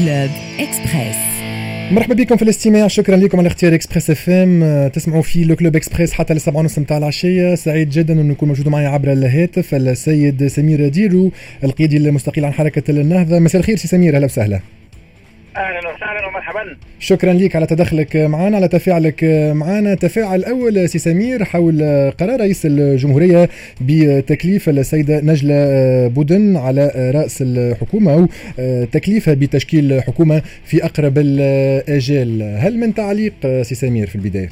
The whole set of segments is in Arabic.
كلوب إكسبريس. مرحبا بكم في الاستماع، شكرا لكم على اختيار اكسبريس اف ام. تسمعوا في لو كلوب اكسبريس حتى ل7:30 متاع العشيه. سعيد جدا انه يكون موجود معي عبر الهاتف السيد سمير ديرو، القيادي المستقيل عن حركه النهضه. مساء الخير سي سمير، اهلا وسهلا. اهلا وسهلا ومرحبا. شكرا لك على تدخلك معنا، على تفاعلك معنا. تفاعل اول سي سمير حول قرار رئيس الجمهوريه بتكليف السيده نجلة بودن على راس الحكومه او تكليفها بتشكيل حكومه في اقرب الاجال. هل من تعليق سي سمير في البدايه؟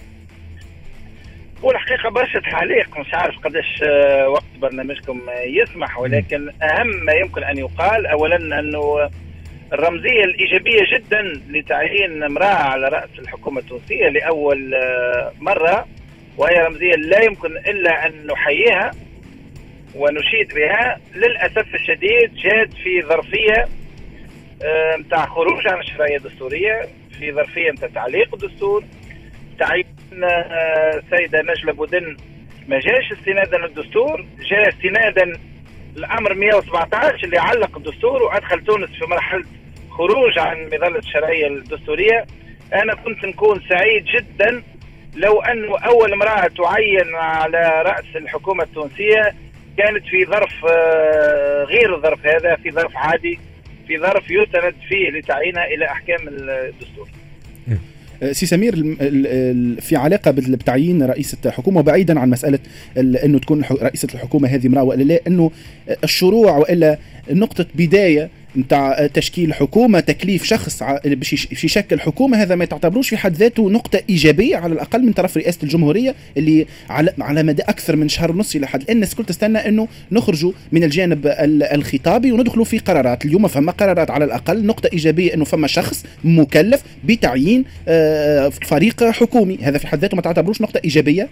والحقيقه برشا تعليق، مش عارف قداش وقت برنامجكم يسمح، ولكن اهم ما يمكن ان يقال اولا انه الرمزية الإيجابية جدا لتعيين امرأة على رأس الحكومة التونسية لأول مرة، وهي رمزية لا يمكن إلا أن نحييها ونشيد بها. للأسف الشديد جاءت في ظرفية متاع خروج عن الشرعية الدستورية، في ظرفية متاع تعليق الدستور. تعيين السيدة نجلة بودن ما جاش استنادا للدستور، جاء استنادا الأمر 117 اللي علق الدستور وأدخل تونس في مرحلة خروج عن مظلة الشرعية الدستورية. أنا كنت نكون سعيد جدا لو أنه أول امرأة تعين على رأس الحكومة التونسية كانت في ظرف غير الظرف هذا، في ظرف عادي، في ظرف يستند فيه لتعيينها إلى أحكام الدستور. سي سمير، في علاقة بتعيين رئيسة حكومة، وبعيدا عن مسألة أنه تكون رئيسة الحكومة هذه امرأة وإلا لا، أنه الشروع وإلا نقطة بداية متاع تشكيل حكومة، تكليف شخص باش يشكل حكومة، هذا ما تعتبروش في حد ذاته نقطة إيجابية على الأقل من طرف رئاسة الجمهورية اللي على مدى أكثر من شهر ونص إلى حد الآن الناس كل تستنى أنه نخرجوا من الجانب الخطابي وندخلوا في قرارات. اليوم فما قرارات، على الأقل نقطة إيجابية أنه فما شخص مكلف بتعيين فريق حكومي، هذا في حد ذاته ما تعتبروش نقطة إيجابية؟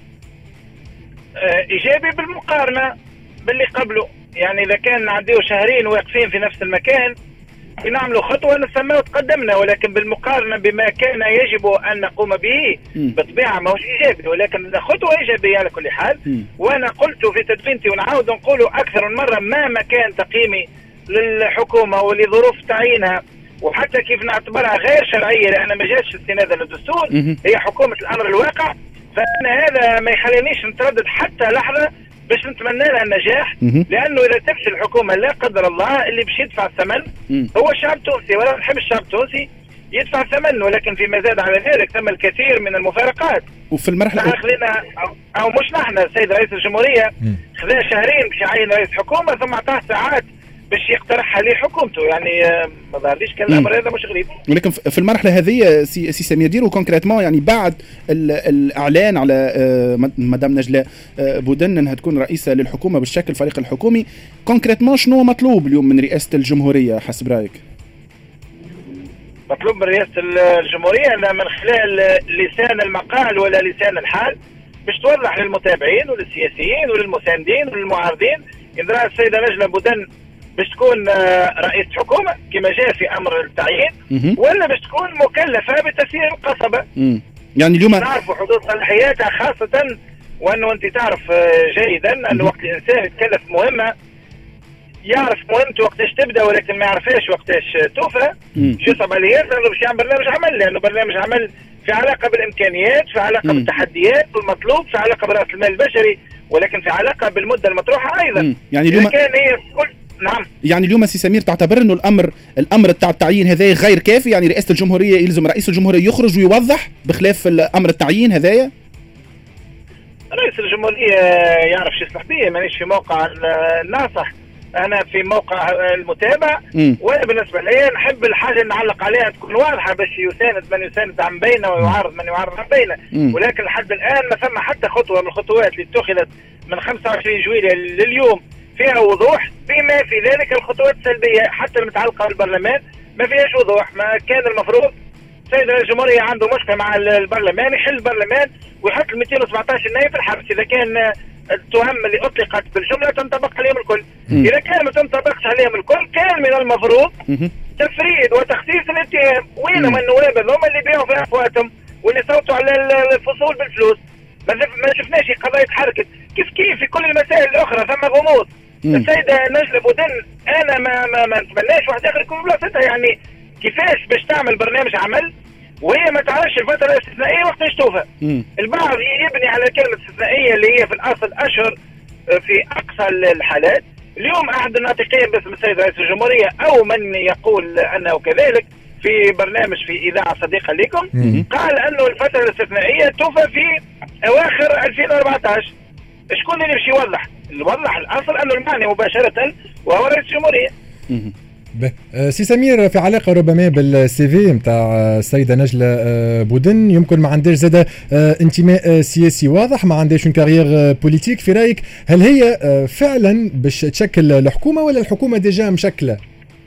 إيجابي بالمقارنة باللي قبله، يعني إذا كان نعديه شهرين واقفين في نفس المكان نعملوا خطوة نسميه تقدمنا، ولكن بالمقارنة بما كان يجب أن نقوم به بطبيعة ما هوش إيجابي، ولكن خطوة إيجابية على كل حال. وأنا قلت في تدوينتي ونعاود نقوله أكثر من مرة، مهما كان تقييمي للحكومة ولظروف تعيينها وحتى كيف نعتبرها غير شرعية لأن ما جاتش استنادا للدستور، هي حكومة الأمر الواقع، فأنا هذا ما يخلينيش نتردد حتى لحظة باش نتمنى لها النجاح. لانه اذا تفشل الحكومه لا قدر الله اللي باش يدفع الثمن هو الشعب التونسي، ولا نحب الشعب التونسي يدفع الثمن، ولكن فيما زاد على ذلك ثم الكثير من المفارقات. وفي المرحله خلينا او مش نحن، السيد رئيس الجمهوريه خذا شهرين باش يعين رئيس حكومه ثم اعطاه ساعات باش يقترحها ليه حكومته، يعني ما ظهرليش كان الامر هذا مش غريب. ولكن في المرحله هذه سي سمير ديرو كونكريتمون، يعني بعد الاعلان على مدام نجلة بودن انها تكون رئيسه للحكومه بالشكل الفريق الحكومي، كونكريتمون شنو مطلوب اليوم من رئاسه الجمهوريه حسب رايك؟ مطلوب من رئاسه الجمهوريه أنها من خلال لسان المقال ولا لسان الحال باش توضح للمتابعين وللسياسيين وللمساندين وللمعارضين ان رأى السيده نجلة بودن باش تكون رئيس حكومة كما جاء في أمر التعيين، ولا باش تكون مكلفة بتسيير القصبة. يعني اليوم نعرف حدود صلاحياتها، خاصة وأنه أنت تعرف جيدا أنه وقت الإنسان يتكلف مهمة يعرف مهمته وقتاش تبدأ ولكن ما يعرفهاش وقتاش توفى. شو صعب عليه أنه باش يعمل برنامج عمل، لأنه برنامج عمل في علاقة بالإمكانيات، في علاقة بالتحديات والمطلوب، في علاقة برأس المال البشري، ولكن في علاقة بالمدة المطروحة أيضا. يعني اليوم كان هي كل نعم. يعني اليوم سي سمير تعتبر انه الامر تاع التعيين هذا غير كافي، يعني رئاسه الجمهوريه يلزم رئيس الجمهوريه يخرج ويوضح بخلاف الامر التعيين هذايا؟ رئيس الجمهوريه يعرف شو يصلح به، مانيش في موقع الناصح، انا في موقع المتابع. وانا بالنسبه لي نحب الحاجه اللي نعلق عليها تكون واضحه باش يساند من يساند عن بينه ويعارض من يعارض عن بينه. ولكن لحد الان ما ثم حتى خطوه من الخطوات اللي اتخذت من 25 جويلية لليوم فيها وضوح، بما في ذلك الخطوات السلبية حتى المتعلقة بالبرلمان ما فيهاش وضوح. ما كان المفروض سيد رئيس الجمهورية عنده مشكلة مع البرلمان يحل البرلمان ويحط 217 نائب في الحبس إذا كان التهم اللي أطلقت بالجملة تنطبق عليهم الكل. إذا كان ما تنطبقش عليهم الكل كان من المفروض تفريد وتخصيص الاتهام. وين من النواب اللي بيعوا في أفواتهم واللي صوتوا على الفصول بالفلوس؟ ما شفناش قضايا حركة كيف في كل المسائل الأخرى ثم غموض. السيدة نجلة بودن أنا ما نتمناش واحد آخر يكون بلاصتها، يعني كيفاش باش تعمل برنامج عمل وهي ما تعرفش الفتره الاستثنائيه وقتاش توفى. البعض يبني على كلمه استثنائيه اللي هي في الاصل اشهر في اقصى الحالات. اليوم احد الناطقين باسم السيد رئيس الجمهوريه او من يقول انه كذلك في برنامج في اذاعه صديقه لكم قال انه الفتره الاستثنائيه توفى في اواخر 2014. شكون اللي باش يوضح الاصل انه المعني مباشره وهو رئيس الجمهوريه. سي سمير، في علاقه ربما بالسي في نتاع السيده نجله بودن، يمكن ما عندهاش زاده انتماء سياسي واضح، ما عندهاش اون كارير بوليتيك. في رايك هل هي فعلا باش تشكل الحكومه ولا الحكومه ديجا مشكله؟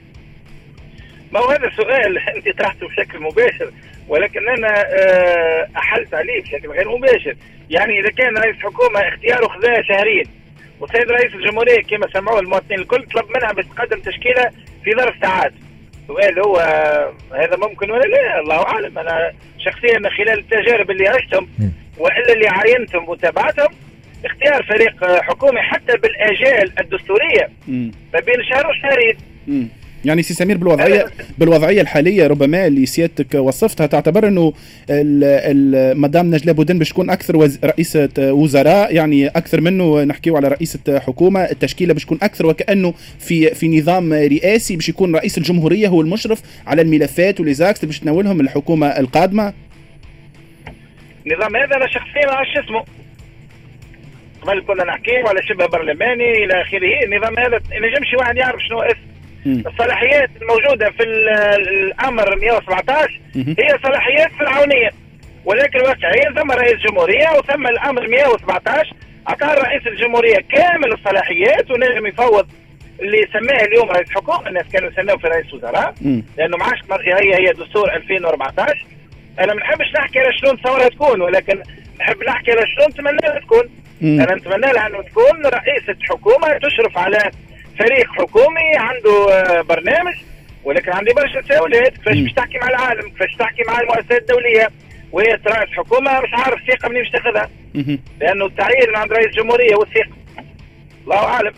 ما هو هذا السؤال انت طرحته بشكل مباشر، ولكن انا احلت عليه بشكل غير مباشر. يعني اذا كان رئيس حكومه اختياره خذا شهرين، والسيد رئيس الجمهوريه كما سمعوا المواطنين الكل طلب منها باش تقدم تشكيله في ظرف ساعات. السؤال هو هذا ممكن ولا لا؟ الله اعلم. انا شخصيا خلال التجارب اللي عشتهم والا اللي عاينتهم وتابعتهم، اختيار فريق حكومي حتى بالاجال الدستوريه ما بين شهر وشهرين. يعني سي سمير بالوضعيه الحاليه ربما اللي سيادتك وصفتها، تعتبر انه مدام نجله بودن باش تكون اكثر رئيسه وزراء، يعني اكثر منه نحكيو على رئيسه حكومه، التشكيله باش تكون اكثر وكانه في نظام رئاسي باش يكون رئيس الجمهوريه هو المشرف على الملفات والإزاكس اللي باش تناولهم الحكومه القادمه. النظام هذا انا شخصيا ما عرفش اسمه، قبل كنا نحكيو على شبه برلماني الى اخره. النظام هذا ما ينجمش واحد يعرف شنو اسمه. الصلاحيات الموجودة في الأمر 117 هي صلاحيات فرعونية، ولكن واقعيا ثم رئيس جمهورية وثم الأمر 117 أعطى رئيس الجمهورية كامل الصلاحيات ونجم يفوض اللي سماه اليوم رئيس حكومة. الناس كانوا يسموه في رئيس وزراء لأنه ما عادش مرجعية، هي دستور 2014. أنا ما نحبش نحكي على شلون تصورها تكون، ولكن نحب نحكي على شلون نتمنى لها تكون. أنا نتمنى لها أنه تكون رئيسة حكومة تشرف على فريق حكومي عنده برنامج، ولكن عندي برشا تساؤلات. كيفاش باش تحكي مع العالم؟ كيفاش تحكي مع المؤسسات الدوليه وهي رئيس حكومه مش عارف الثقه منين باش تاخذها؟ لانه التعيين عند رئيس الجمهوريه والثقه الله اعلم.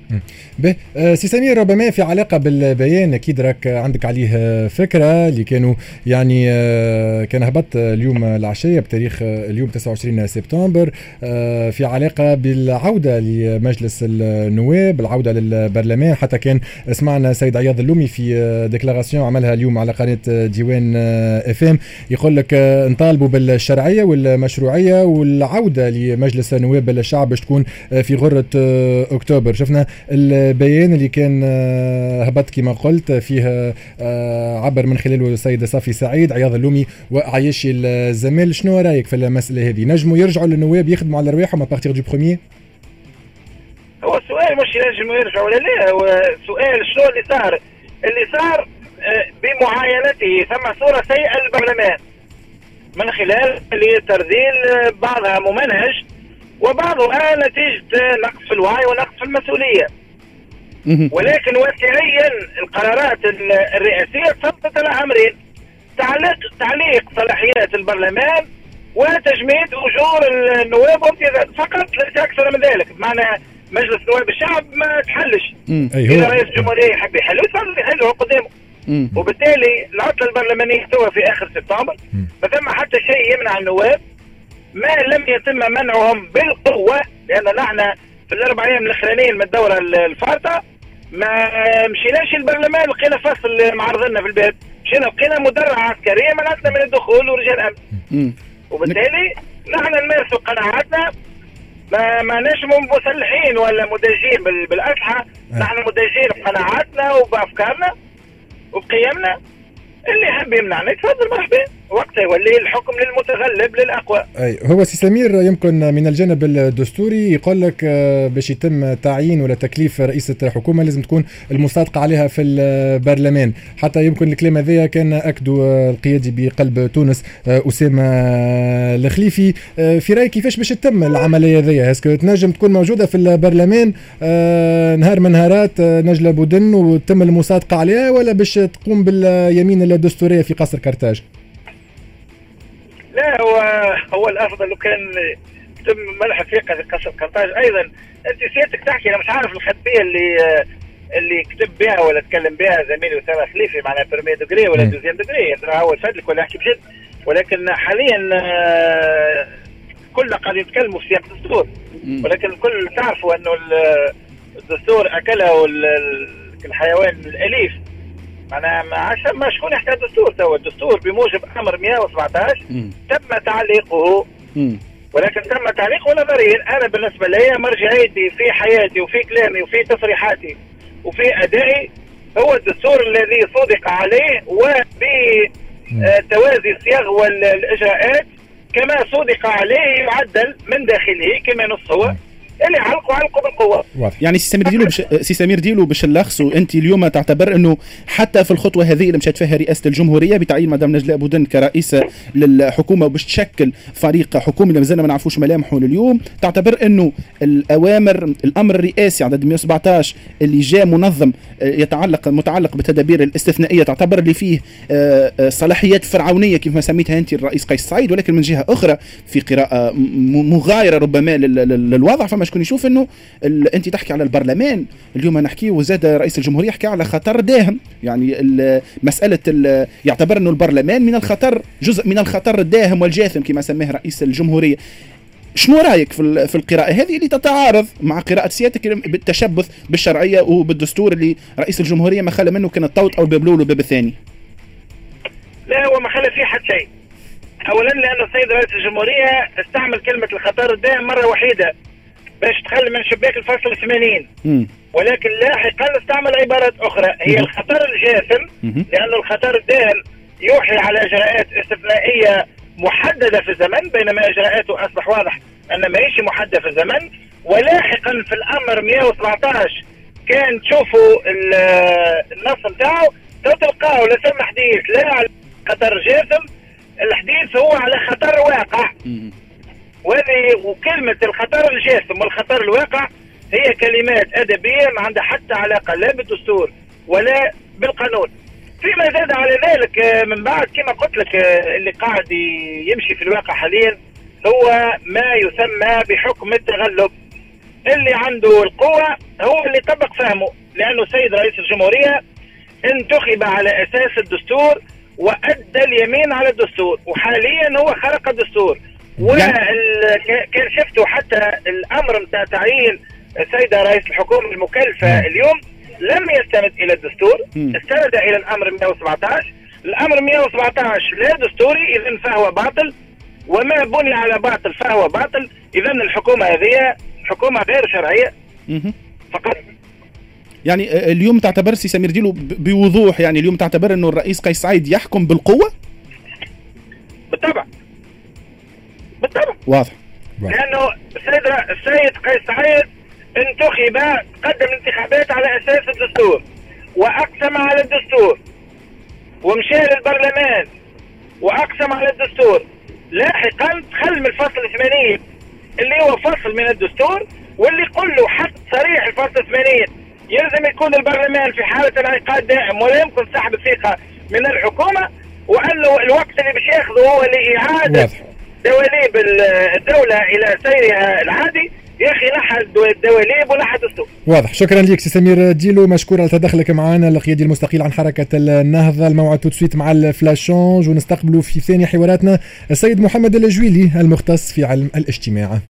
سي سمير، ربما في علاقة بالبيان أكيد راك عندك عليه فكرة، اللي كانوا يعني كان هبط اليوم العشية بتاريخ اليوم 29 سبتمبر في علاقة بالعودة لمجلس النواب، العودة للبرلمان. حتى كان سمعنا سيد عياض اللومي في ديكلاراسيون عملها اليوم على قناة ديوان FM يقول لك نطالبوا بالشرعية والمشروعية والعودة لمجلس النواب الشعب باش تكون في غرة أكتوبر. شفنا البيان اللي كان هبط كما قلت فيه عبر من خلاله السيد صافي سعيد، عياض اللومي وعياشي الزميل. شنو رايك في المسألة هذه؟ نجموا يرجعوا للنواب يخدموا على رواحهم ابارتيغ دو بروميير؟ هو السؤال مش ينجموا يرجعوا ولا لا، هو سؤال شنو اللي صار. اللي صار بمعاينته ثم صورة سيئة للبرلمان من خلال ترذيل بعضها ممنهج وبعضها نتيجة نقص في الوعي ونقص في المسؤولية. ولكن واقعيا القرارات الرئاسية تصدت على أمرين: تعليق صلاحيات البرلمان وتجميد أجور النواب وامتيازات فقط، ليس أكثر من ذلك. بمعنى مجلس نواب الشعب ما تحلش. إذا رئيس الجمهورية يحب يحل يحله قدامه. وبالتالي العطلة البرلمانية توا في آخر سبتمبر، فثم حتى شيء يمنع النواب ما لم يتم منعهم بالقوة، لأن نحن في الأربع أيام الأخرانيين من الدورة الفارطة ما مشيناش البرلمان لقينا فصل معرضنا في الباب، مشينا لقينا مدرعة عسكرية منعتنا من الدخول ورجال أمن. وبالتالي نحن نمارس قناعاتنا، ما نجموا مسلحين ولا مدجين بالأسلحة. نحن مدجين بقناعاتنا وبأفكارنا وبقيمنا. اللي يحب يمنعنا يتفضل مرحبا، وقتها يولي الحكم للمتغلب للأقوى. أي هو سي سمير، يمكن من الجانب الدستوري يقول لك باش يتم تعيين ولا تكليف رئيسة حكومة لازم تكون المصادقة عليها في البرلمان. حتى يمكن الكلام هذا كان أكدوا القيادي بقلب تونس أسامة الخليفي. في رأيك كيفاش باش تتم العملية هذه؟ هسه تنجم تكون موجودة في البرلمان نهار من نهارات نجلة بودن وتم المصادقة عليها، ولا باش تقوم باليمين الدستورية في قصر كرتاج؟ لا، هو الافضل لو كان تم منح ثقه في قصر كرتاج. ايضا انت سيادتك تحكي، انا مش عارف الخلفيه اللي كتب بها ولا تكلم بها زميلي أسامة خليفي معناها برمي دوغري ولا دوزيام دوغري هو الفادلك ولا يحكي بجد. ولكن حاليا كلنا قاعدين يتكلموا في سياق الدستور، ولكن الكل تعرفوا انه الدستور اكله الحيوان الاليف. معناها عشان ما شكون يحتاج دستور؟ توا الدستور بموجب امر 117 تم تعليقه، ولكن تم تعليقه نظريا. انا بالنسبه لي مرجعيتي في حياتي وفي كلامي وفي تصريحاتي وفي ادائي هو الدستور الذي صدق عليه وبتوازي الصيغ والاجراءات كما صدق عليه يعدل من داخله كما نص هو اللي علقوا بالقوه. يعني سي سمير ديلو بالشلخص، وانت اليوم تعتبر انه حتى في الخطوه هذه اللي مشات فيها رئاسه الجمهوريه بتعيين مدام نجلاء بودن كرئيسه للحكومه وباش تشكل فريق حكومي اللي مازلنا ما نعرفوش ملامحه لليوم، تعتبر انه الامر الرئاسي عدد 117 اللي جاء منظم متعلق بالتدابير الاستثنائيه، تعتبر اللي فيه صلاحيات فرعونيه كيف ما سميتها انت الرئيس قيس سعيد، ولكن من جهه اخرى في قراءه مغايره ربما للوضع. فما شكون يشوف انه انت تحكي على البرلمان اليوم، نحكي وزاد رئيس الجمهوريه يحكي على خطر داهم، يعني مساله يعتبر انه البرلمان من الخطر، جزء من الخطر الداهم والجاثم كما سماه رئيس الجمهوريه. شنو رايك في القراءه هذه اللي تتعارض مع قراءه سيادتك بالتشبث بالشرعيه وبالدستور اللي رئيس الجمهوريه ما خلى منه كان الطوط او الباب الاول والباب الثاني؟ لا، هو ما خلى فيه حتى شيء. اولا لان السيد رئيس الجمهوريه استعمل كلمه الخطر الداهم مره وحيده باش تخلي من شباك الفصل 80، ولكن لاحقا استعمل عبارات اخرى هي الخطر الجاثم، لأن الخطر الداهم يوحي على اجراءات استثنائيه محدده في الزمن، بينما اجراءاته اصبح واضح ان ما هيش محدده في الزمن. ولاحقا في الامر 117 كان تشوفوا النص نتاعو تلقاو لا ثم حديث لا على خطر جاثم، الحديث هو على خطر واقع. وكلمة الخطر الجاثم والخطر الواقع هي كلمات أدبية ما عندها حتى علاقة لا بالدستور ولا بالقانون. فيما زاد على ذلك من بعد كما قلت لك اللي قاعد يمشي في الواقع حاليا هو ما يسمى بحكم التغلب. اللي عنده القوة هو اللي طبق فهمه، لأنه السيد رئيس الجمهورية انتخب على أساس الدستور وأدى اليمين على الدستور، وحاليا هو خرق الدستور. وكان شفتوا حتى الامر نتاع تعيين السيده رئيس الحكومه المكلفه اليوم لم يستند الى الدستور، استند الى الامر 117. الامر 117 لا دستوري، اذا فهو باطل، وما بني على باطل فهو باطل. اذا الحكومه هذه حكومه غير شرعيه فقط. يعني اليوم تعتبر سي سمير ديلو بوضوح، يعني اليوم تعتبر انه الرئيس قيس سعيد يحكم بالقوه؟ بالطبع واضح. لانه السيد قيس سعيد انتخب، قدم انتخابات على اساس الدستور واقسم على الدستور ومشى للبرلمان واقسم على الدستور. لاحقا دخل من الفصل 80 اللي هو فصل من الدستور، واللي كله حق صريح الفصل 80 يلزم يكون البرلمان في حاله انعقاد دائم ولا يمكن سحب الثقه من الحكومه، وانه الوقت اللي باش ياخذه هو لاعاده دواليب الدولة إلى سيرها العادي. يا أخي نحى الدواليب ونحى الدستور. واضح. شكرا لك سي سمير ديلو، مشكور على تدخلك معنا. القيادي المستقيل عن حركة النهضة. الموعد تسويت مع الفلاشونج، ونستقبلوا في ثاني حواراتنا السيد محمد الجويلي المختص في علم الاجتماع.